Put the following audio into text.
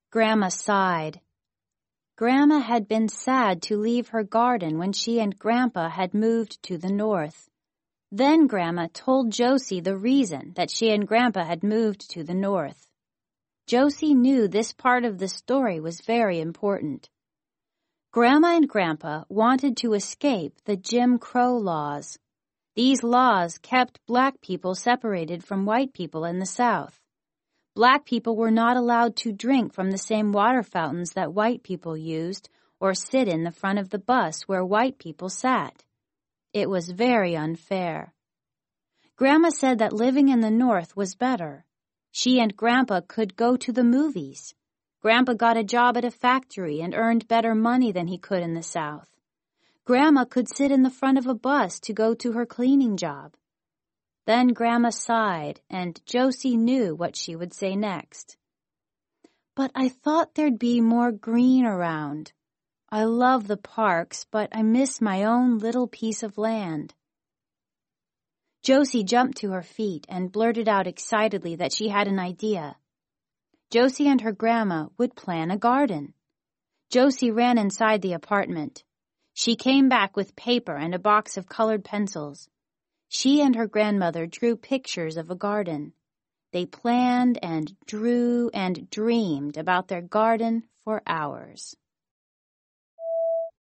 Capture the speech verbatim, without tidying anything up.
Grandma sighed. Grandma had been sad to leave her garden when she and Grandpa had moved to the north. Then Grandma told Josie the reason that she and Grandpa had moved to the north. Josie knew this part of the story was very important. Grandma and Grandpa wanted to escape the Jim Crow laws. These laws kept black people separated from white people in the South. Black people were not allowed to drink from the same water fountains that white people used or sit in the front of the bus where white people sat. It was very unfair. Grandma said that living in the North was better. She and Grandpa could go to the movies. Grandpa got a job at a factory and earned better money than he could in the South. Grandma could sit in the front of a bus to go to her cleaning job. Then Grandma sighed, and Josie knew what she would say next. But I thought there'd be more green around. I love the parks, but I miss my own little piece of land. Josie jumped to her feet and blurted out excitedly that she had an idea. Josie and her grandma would plan a garden. Josie ran inside the apartment. She came back with paper and a box of colored pencils. She and her grandmother drew pictures of a garden. They planned and drew and dreamed about their garden for hours.